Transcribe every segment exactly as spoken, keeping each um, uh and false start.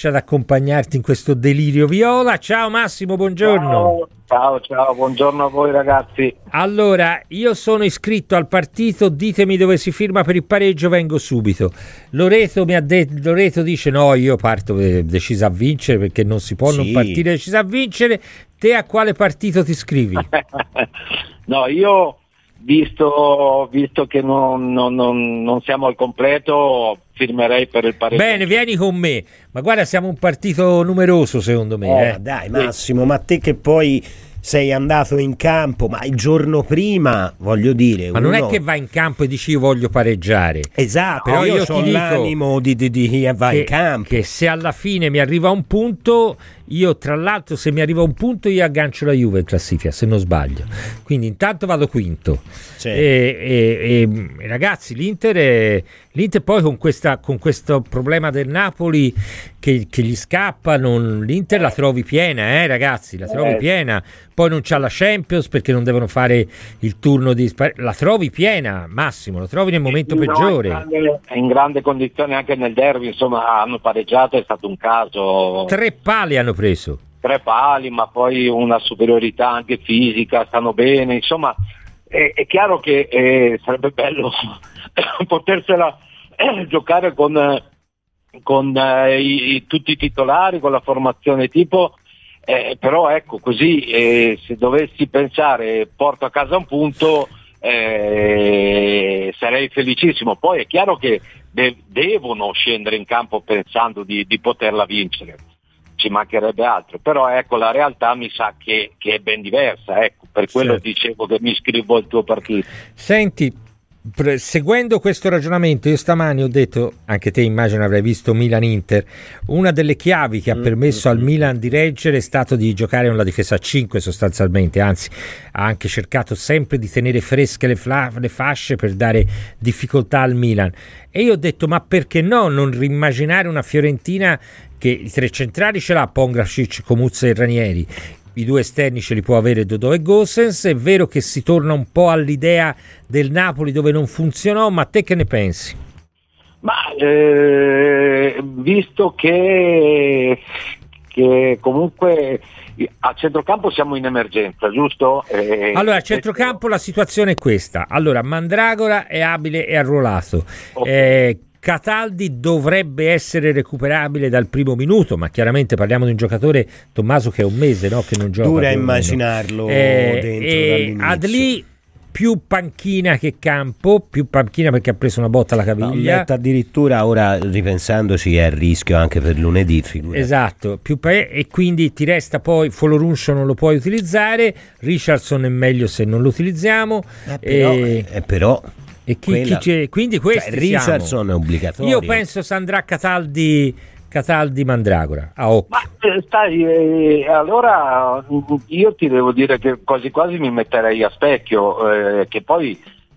riesce ad accompagnarti in questo delirio viola. Ciao Massimo, buongiorno. Ciao, ciao, ciao, buongiorno a voi ragazzi. Allora, io sono iscritto al partito, ditemi dove si firma per il pareggio, vengo subito. Loreto mi ha detto, Loreto dice no, io parto decisa a vincere perché non si può sì. non partire decisa a vincere. Te a quale partito ti iscrivi? No, io visto, visto che non, non, non, non siamo al completo, firmerei per il pareggio. Bene, vieni con me, ma guarda, siamo un partito numeroso secondo me. Eh, eh. Dai Massimo, ma te che poi sei andato in campo, ma il giorno prima, voglio dire, ma uno... non è che vai in campo e dici io voglio pareggiare. Esatto, però io, io ho ti dico l'animo di, di, di chi va che, in campo, che se alla fine mi arriva un punto, io tra l'altro se mi arriva un punto io aggancio la Juve in classifica, se non sbaglio, quindi intanto vado quinto. Sì. e, e, e ragazzi, l'Inter è, l'Inter poi con, questa, con questo problema del Napoli che, che gli scappa, non, l'Inter la trovi piena, eh ragazzi, la trovi eh. piena, poi non c'ha la Champions perché non devono fare il turno di la trovi piena, Massimo, la trovi nel momento no, peggiore, è in, grande, è in grande condizione anche nel derby, insomma hanno pareggiato, è stato un caso, tre pali hanno preso, tre pali, ma poi una superiorità anche fisica, stanno bene, insomma è, è chiaro che eh, sarebbe bello potersela eh, giocare con, con eh, i, tutti i titolari, con la formazione tipo, eh, però ecco così eh, se dovessi pensare porto a casa un punto eh, sarei felicissimo. Poi è chiaro che de- devono scendere in campo pensando di, di poterla vincere, ci mancherebbe altro, però ecco la realtà mi sa che, che è ben diversa, ecco, per quello sì. dicevo che mi iscrivo al tuo partito. Senti, pre- seguendo questo ragionamento, io stamani ho detto, anche te immagino avrai visto Milan-Inter, una delle chiavi che ha mm-hmm. permesso al Milan di reggere è stato di giocare una difesa a cinque sostanzialmente, anzi ha anche cercato sempre di tenere fresche le, fla- le fasce per dare difficoltà al Milan, e io ho detto ma perché no non rimmaginare una Fiorentina che i tre centrali ce l'ha Pongracic, Comuzza e Ranieri, i due esterni ce li può avere Dodò e Gosens. È vero che si torna un po' all'idea del Napoli dove non funzionò, ma te che ne pensi? Ma eh, visto che, che comunque a centrocampo siamo in emergenza, giusto? Eh, allora a centrocampo la situazione è questa, allora Mandragora è abile e arruolato, okay. eh, Cataldi dovrebbe essere recuperabile dal primo minuto, ma chiaramente parliamo di un giocatore, Tommaso, che è un mese no, che non gioca. Dura immaginarlo eh, dentro eh, dall'inizio. Adli più panchina che campo, più panchina perché ha preso una botta alla caviglia. No, addirittura ora ripensandoci è a rischio anche per lunedì. Figurati. Esatto, più pe- e quindi ti resta poi Foloruncio non lo puoi utilizzare, Richardson è meglio se non lo utilizziamo. Eh, però, e... eh, però E chi, chi c'è? Quindi questi cioè, Richardson è obbligatorio. Io penso Sandra Cataldi Cataldi Mandragora a occhio. Ma eh, stai eh, allora io ti devo dire che quasi quasi mi metterei a specchio, eh, che poi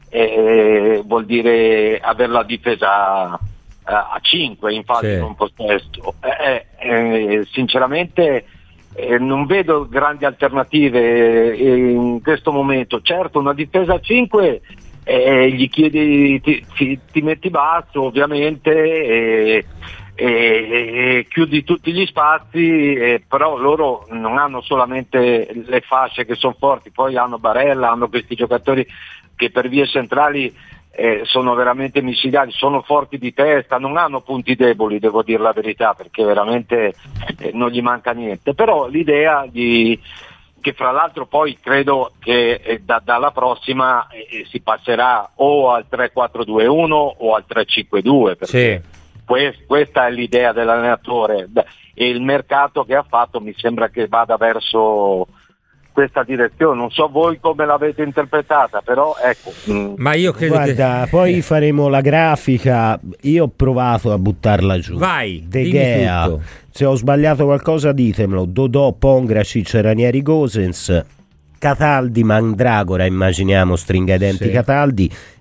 eh, vuol dire avere la difesa a, a cinque in fase sì. non possesso. Eh, eh, sinceramente eh, non vedo grandi alternative in questo momento. Certo, una difesa a cinque Eh, gli chiedi, ti, ti, ti metti basso ovviamente e, e, e chiudi tutti gli spazi, e, però loro non hanno solamente le fasce che sono forti, poi hanno Barella, hanno questi giocatori che per vie centrali eh, sono veramente micidiali, sono forti di testa, non hanno punti deboli, devo dire la verità, perché veramente eh, non gli manca niente, però l'idea di che fra l'altro poi credo che eh, da, dalla prossima eh, si passerà o al tre quattro due uno o al tre cinque due, perché sì. quest, questa è l'idea dell'allenatore e il mercato che ha fatto mi sembra che vada verso questa direzione. Non so voi come l'avete interpretata, però ecco. Ma io credo guarda, che... poi faremo la grafica. Io ho provato a buttarla giù. Vai, De Gea. Se ho sbagliato qualcosa ditemelo. Dodò, Pongracic, Ranieri, Gosens, Cataldi, Mandragora, immaginiamo stringa i denti sì. Cataldi,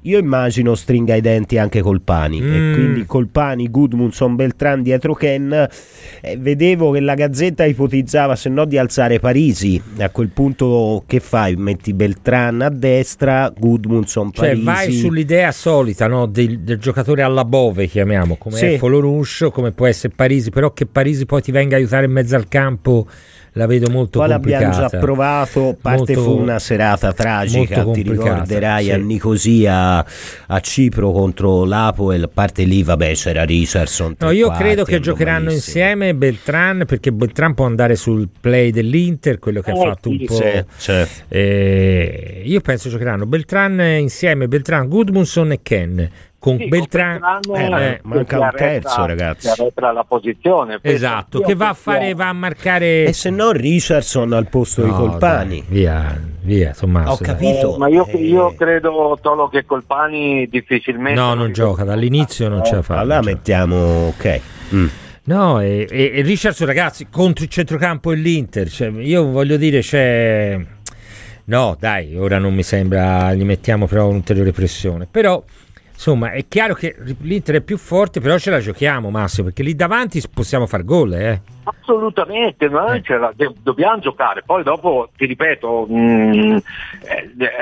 io immagino stringa i denti anche Colpani, Mm. e quindi Colpani, Gudmundsson, Beltran dietro Ken. Eh, vedevo che la Gazzetta ipotizzava se no di alzare Parisi. A quel punto che fai? Metti Beltran a destra, Gudmundsson, Cioè Parisi. vai sull'idea solita, no? del, del giocatore alla Bove, chiamiamo, come Sì. è Foloruscio, come può essere Parisi, però che Parisi poi ti venga a aiutare in mezzo al campo la vedo molto Poi complicata. l'abbiamo già provato, a parte Molto- fu una serata tragica, molto ti complicata, ricorderai sì. a Nicosia, a Cipro contro l'Apoel, a parte lì vabbè c'era Richardson. No, tre io quarti, credo che andò giocheranno malissimo. insieme Beltran, perché Beltran può andare sul play dell'Inter, quello che ha Eh, fatto un sì, po'. Sì, sì. Eh, io penso giocheranno Beltran insieme, Beltran, Gudmundsson e Ken. Con Sì, Beltran, con Beltran, eh, eh, manca si un arretra- terzo, ragazzi. si arretra la posizione. esatto, Io che va a penso- fare, va a marcare. E se no Richardson al posto di No, Colpani. dai, via, via, Tommaso. Ho dai. capito. Eh, ma io, Eh, io credo Tolo che Colpani difficilmente No, non gioca, dall'inizio non ce la fa. Allora non ce la fa. mettiamo ok. Mm. No, e, e, e Richardson, ragazzi, contro il centrocampo e l'Inter, cioè, io voglio dire, c'è. No, dai, ora non mi sembra, gli mettiamo però un'ulteriore pressione. Però, insomma, è chiaro che l'Inter è più forte, però ce la giochiamo, Massimo, perché lì davanti possiamo far gol, eh. Assolutamente, noi Eh. ce la- de- dobbiamo giocare. Poi dopo, ti ripeto, mh, eh, eh,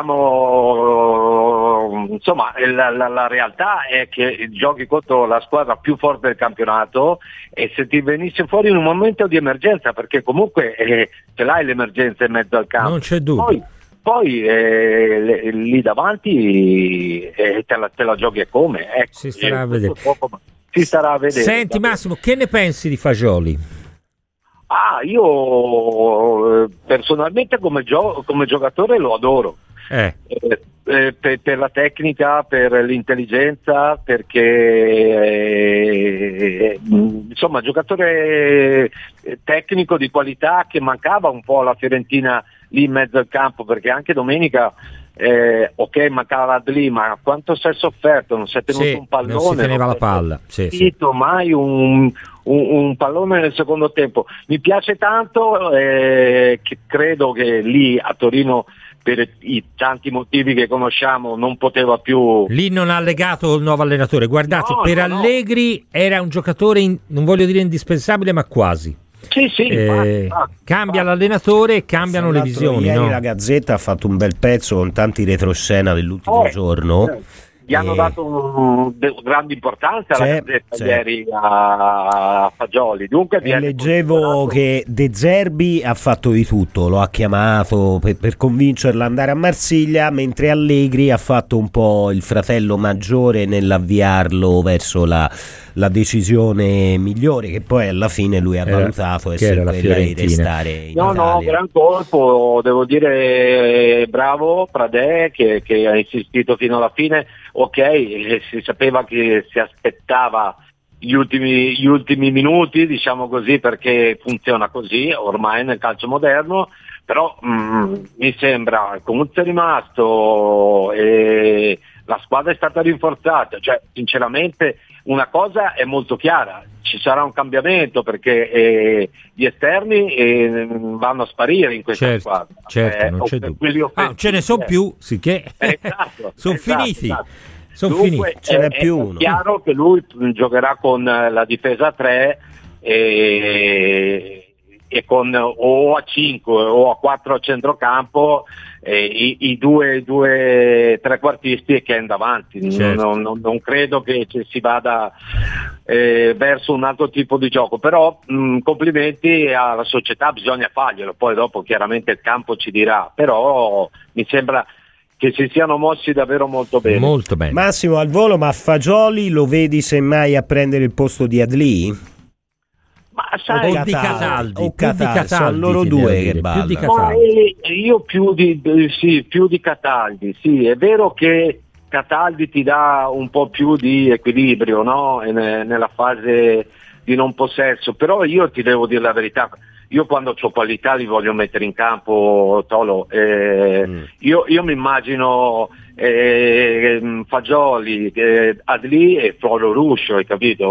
abbiamo insomma la, la- la realtà è che giochi contro la squadra più forte del campionato, e se ti venisse fuori in un momento di emergenza, perché comunque eh, ce l'hai l'emergenza in mezzo al campo. Non c'è dubbio. Poi, poi eh, le- lì davanti eh, te, la, te la giochi e come. Ecco, Si starà eh, a vedere. purtroppo Si starà a vedere. Senti Massimo, che ne pensi di Fagioli? Ah, io eh, personalmente come, gio- come giocatore lo adoro. Eh, Eh, eh, per, per la tecnica, per l'intelligenza, perché eh, mh, insomma giocatore eh, tecnico di qualità, che mancava un po' alla Fiorentina lì in mezzo al campo, perché anche domenica eh, ok mancava lì, ma quanto si è sofferto, non si è tenuto sì, un pallone, non si teneva non la si è palla. Sì, sì. sentito mai un, un, un pallone nel secondo tempo. Mi piace tanto, eh, che credo che lì a Torino, per i tanti motivi che conosciamo, non poteva più. Lì non ha legato il nuovo allenatore. Guardate, No, per no, no. Allegri era un giocatore, in- non voglio dire indispensabile, ma quasi. Sì, sì, Eh, infatti, infatti, cambia infatti. l'allenatore e cambiano Tra le l'altro, visioni. Ieri No? la Gazzetta ha fatto un bel pezzo con tanti retroscena dell'ultimo Eh, giorno. eh, Gli hanno Eh, dato un, de- grande importanza alla C'è, Gazzetta c'è. ieri a Fagioli. Dunque E viene leggevo considerato- che De Zerbi ha fatto di tutto, lo ha chiamato per, per convincerlo ad andare a Marsiglia, mentre Allegri ha fatto un po' il fratello maggiore nell'avviarlo verso la, la decisione migliore, che poi alla fine lui ha Era- valutato che essere era la quella di Fiorentina. restare in No, no, Italia. gran colpo, devo dire, eh, bravo Pradè che, che ha insistito fino alla fine. Ok, eh, si sapeva che si aspettava gli ultimi, gli ultimi minuti, diciamo così, perché funziona così ormai nel calcio moderno, però mm, mi sembra comunque è rimasto e la squadra è stata rinforzata, cioè sinceramente una cosa è molto chiara, ci sarà un cambiamento perché eh, gli esterni eh, vanno a sparire in questa Certo, squadra. certo, Eh, non c'è o- dubbio. quelli Ah, offensivi, ce ne sono eh. più, sicché Eh, esatto, sono esatto, finiti. esatto. Sono Dunque, finiti. Ce n'è è- più è uno. chiaro che lui mh, giocherà con eh, la difesa a tre e, e con o a cinque o a quattro a centrocampo, eh, i, i due, due trequartisti che è davanti. Certo. Non, non- non credo che ci si vada eh, verso un altro tipo di gioco, però mh, complimenti alla società, bisogna farglielo, poi dopo chiaramente il campo ci dirà, però mi sembra che si siano mossi davvero molto bene. Molto bene. Massimo al volo, ma Fagioli lo vedi semmai a prendere il posto di Adli? Ma sai, o di Cataldi, o più di Cataldi, sono Cataldi, loro ti due devo che dire, più ballano. di ma Cataldi. eh, io più di, eh, sì, più di Cataldi, sì, è vero che Cataldi ti dà un po' più di equilibrio, no? E ne- nella fase di non possesso, però io ti devo dire la verità, io quando ho qualità li voglio mettere in campo, Tolo, eh, Mm. io, io mi immagino eh, Fagioli, eh, Adli e Floro Ruscio, hai capito?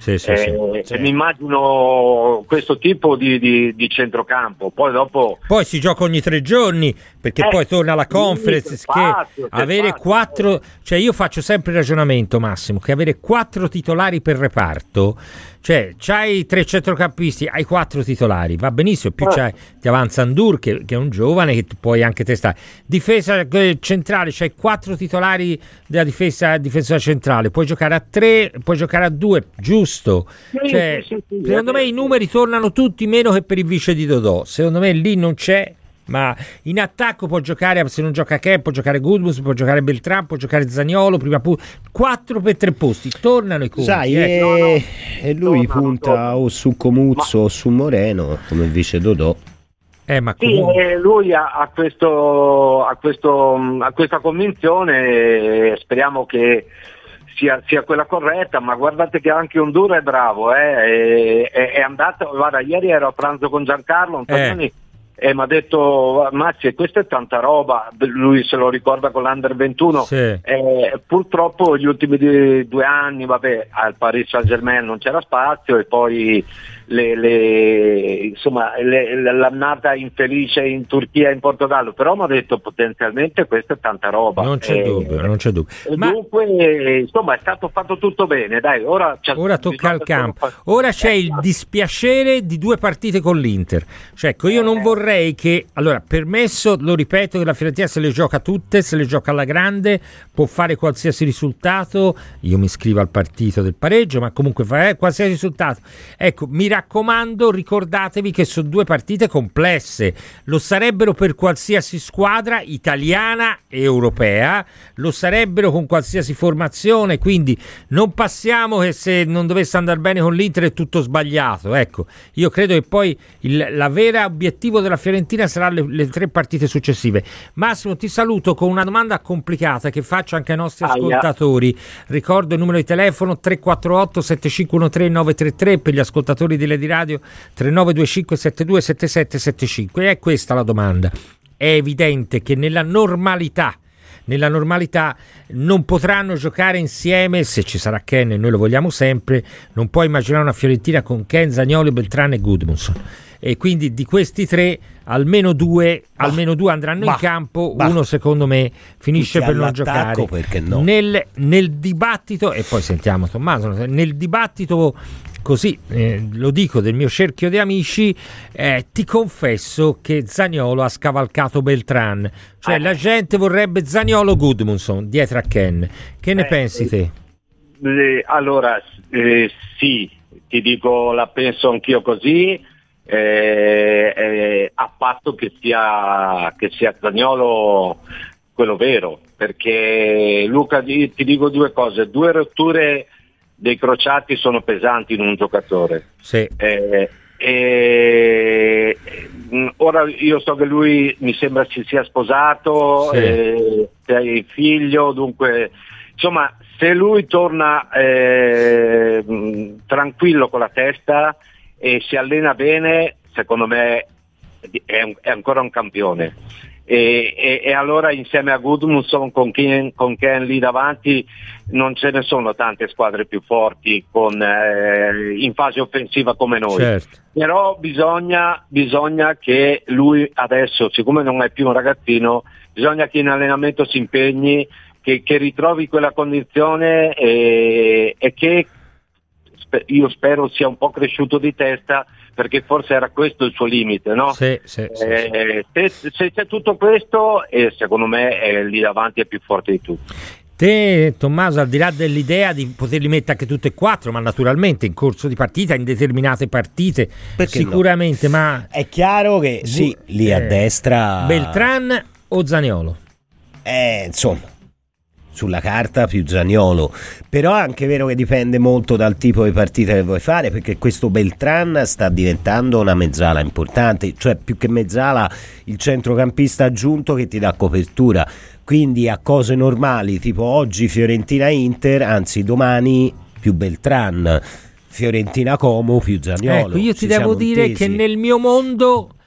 Sì, sì, eh, sì, e certo. mi immagino questo tipo di, di, di centrocampo. Poi dopo Poi si gioca ogni tre giorni, perché Eh, poi torna la sì, conference, c'è che spazio, c'è avere spazio. quattro, cioè io faccio sempre il ragionamento, Massimo, che avere quattro titolari per reparto, cioè c'hai tre centrocampisti, hai quattro titolari, va benissimo, più Eh. c'hai, ti avanza Andur che, che è un giovane che puoi anche testare. Difesa eh, centrale, c'hai quattro titolari della difesa, difesa centrale, puoi giocare a tre, puoi giocare a due, giusto. Sì, Cioè, sì, sì, sì, secondo è me vero. i numeri tornano tutti meno che per il vice di Dodò. Secondo me lì non c'è, ma in attacco può giocare, se non gioca Ke, può giocare Gudmundsson, può giocare Beltrán, può giocare Zaniolo, prima pu- quattro per tre posti, tornano i conti. Sai, eh. e, no, no. e lui Tornano, punta tornano. o su Comuzzo Ma- o su Moreno come vice Dodò. Eh, ma Sì, comunque... eh, lui ha, ha questo, ha questo, mh, ha questa convinzione e speriamo che sia, sia quella corretta, ma guardate che anche Honduras è bravo, eh, è, è, è andato, guarda, ieri ero a pranzo con Giancarlo Antonioni e mi ha detto Mazzi, questa è tanta roba, lui se lo ricorda con l'Under ventuno, Sì. eh, purtroppo gli ultimi due, due anni, vabbè, al Paris Saint-Germain non c'era spazio e poi le, le, insomma, le, l'annata infelice in Turchia e in Portogallo, però mi ha detto potenzialmente questa è tanta roba. Non c'è Eh, dubbio, non c'è dubbio. e Ma dunque, eh, insomma, è stato fatto tutto bene, dai, ora, c'è- ora tocca al bisogna campo. solo- Ora c'è Eh, il dispiacere di due partite con l'Inter. Cioè, ecco, io non vorrei che, allora, permesso, lo ripeto, che la Fiorentina se le gioca tutte, se le gioca alla grande, può fare qualsiasi risultato. Io mi iscrivo al partito del pareggio, ma comunque fa eh, qualsiasi risultato. Ecco, mi raccomando, ricordatevi che sono due partite complesse. Lo sarebbero per qualsiasi squadra italiana e europea, lo sarebbero con qualsiasi formazione, quindi non passiamo che se non dovesse andare bene con l'Inter è tutto sbagliato. Ecco, io credo che poi il la vera obiettivo della Fiorentina sarà le, le tre partite successive. Massimo, ti saluto con una domanda complicata che faccio anche ai nostri Aia. ascoltatori. Ricordo il numero di telefono tre quattro otto sette cinque uno tre nove tre tre per gli ascoltatori di Lady Radio tre nove due cinque sette due sette sette sette cinque. E è questa la domanda. È evidente che nella normalità nella normalità non potranno giocare insieme, se ci sarà Ken e noi lo vogliamo sempre, non puoi immaginare una Fiorentina con Ken, Zaniolo, Beltrán e Gudmundsson, e quindi di questi tre almeno due, bah, almeno due andranno bah, in campo, bah. Uno secondo me finisce per non giocare. Perché no? Nel, nel dibattito, e poi sentiamo Tommaso, nel dibattito così, eh, lo dico, del mio cerchio di amici, eh, ti confesso che Zaniolo ha scavalcato Beltrán, cioè eh. la gente vorrebbe Zaniolo Gudmundsson dietro a Ken. Che ne eh, pensi te? Eh, allora, eh, sì, ti dico, la penso anch'io così, eh, eh, a patto che sia, che sia Zaniolo quello vero, perché Luca, ti dico due cose, due rotture dei crociati sono pesanti in un giocatore. Sì. Eh, eh, ora io so che lui mi sembra si sia sposato, sì. eh, sei figlio, dunque insomma se lui torna eh, tranquillo con la testa e si allena bene, secondo me è, un, è ancora un campione. E, e, e allora insieme a Gudmundsson con Ken, con Ken lì davanti non ce ne sono tante squadre più forti con, eh, in fase offensiva come noi, certo. Però bisogna, bisogna che lui adesso, siccome non è più un ragazzino, bisogna che in allenamento si impegni, che, che ritrovi quella condizione e, e che io spero sia un po' cresciuto di testa, perché forse era questo il suo limite, no? Sì, sì, sì, eh, sì. Se, se c'è tutto questo, e eh, secondo me è lì davanti è più forte di tutti. Te, Tommaso, al di là dell'idea di poterli mettere anche tutte e quattro, ma naturalmente in corso di partita, in determinate partite, perché sicuramente, no? Ma è chiaro che sì, lì a eh, destra Beltrán o Zaniolo? Eh, insomma, sulla carta più Zaniolo, però è anche vero che dipende molto dal tipo di partita che vuoi fare, perché questo Beltrán sta diventando una mezzala importante, cioè più che mezzala il centrocampista aggiunto che ti dà copertura, quindi a cose normali tipo oggi Fiorentina-Inter, anzi domani più Beltrán, Fiorentina-Como più Zaniolo. Ecco, io ti devo dire intesi. che nel mio mondo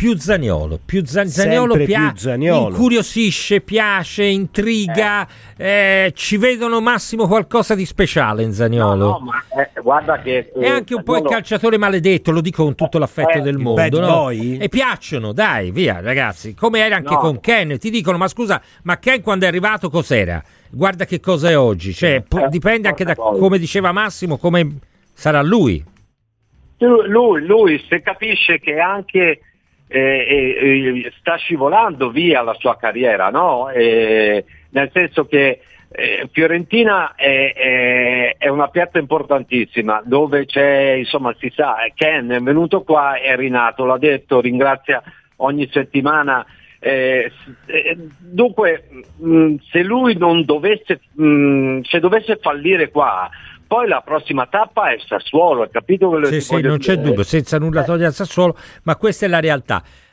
più Zaniolo, più Zan- Zaniolo, pia- più Zaniolo incuriosisce, piace, intriga, eh. Eh, ci vedono Massimo qualcosa di speciale in Zaniolo. No, no, ma eh, guarda che... È anche un po' il calciatore maledetto, lo dico con tutto l'affetto eh, del mondo, bad no? boy? E piacciono, dai, via ragazzi, come era anche no. con Ken, ti dicono ma scusa, ma Ken quando è arrivato cos'era? Guarda che cosa è oggi, cioè po- eh, dipende anche da poi. come diceva Massimo, come sarà lui. Lui, lui se capisce che anche eh, eh, sta scivolando via la sua carriera, no? Eh, nel senso che eh, Fiorentina è, è, è una piazza importantissima dove c'è, insomma, si sa, Ken è venuto qua, è rinato, l'ha detto, ringrazia ogni settimana. Eh, eh, dunque, mh, se lui non dovesse, mh, se dovesse fallire qua, poi la prossima tappa è Sassuolo, hai capito quello Sì, che sì, voglio non dire? c'è dubbio, senza nulla togliere al Sassuolo, ma questa è la realtà.